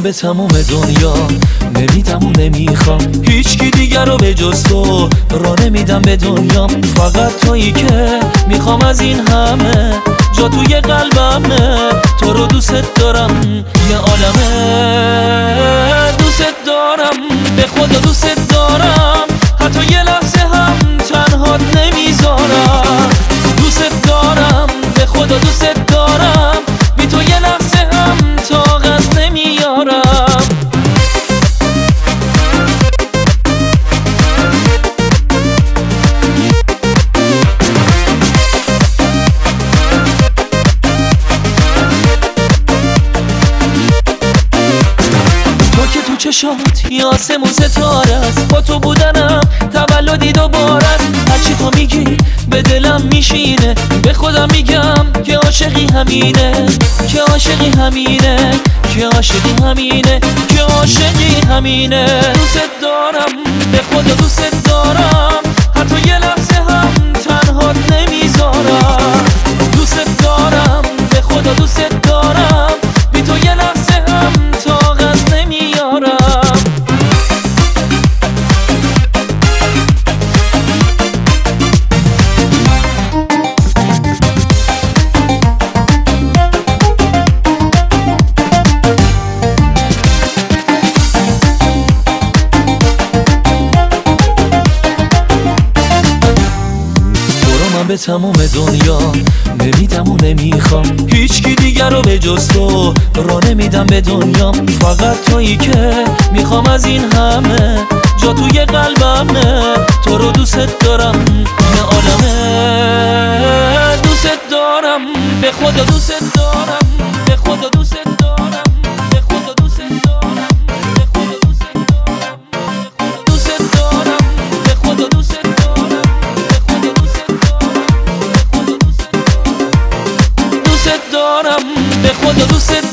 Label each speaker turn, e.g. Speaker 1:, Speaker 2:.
Speaker 1: من به تموم دنیا نمیدم و نمیخوام هیچکی دیگر رو به جز تو را نمیدم به دنیا. فقط تویی که میخوام از این همه، جا توی قلبمه، تو رو دوست دارم یه عالمه. دوست دارم به خدا دوست دارم، حتی یه لحظه هم تنهات نمیذارم. دوست دارم به خدا دوست دارم، بی تو یه لحظه هم طاقت نمیارم. تو چشات یه آسمون ستاره است، با تو بودنم تولدی دوباره است. هرچی تو میگی به دلم میشینه، به خودم میگم که عاشقی همینه، که عاشقی همینه، که عاشقی همینه، که عاشقی همینه. دوست دارم به خدا دوست دارم، حتی یه لحظه هم تنهات نمیذارم. دوست دارم به خدا دوست دارم، بی تو یه لحظه هم طاقت نمیارم. به تموم دنیا نمیدم و نمیخوام هیچکی دیگر رو به جز تو را نمیدم به دنیا. فقط تویی که میخوام از این همه، جا توی قلبمه، تو رو دوست دارم یه عالمه. دوست دارم به خدا دوست دارم، به خدا دوست دارم، به خدا دوست دارم، به خدا دوست دارم، دوست دارم به خدا دوست دارم. دارم به خدا دوست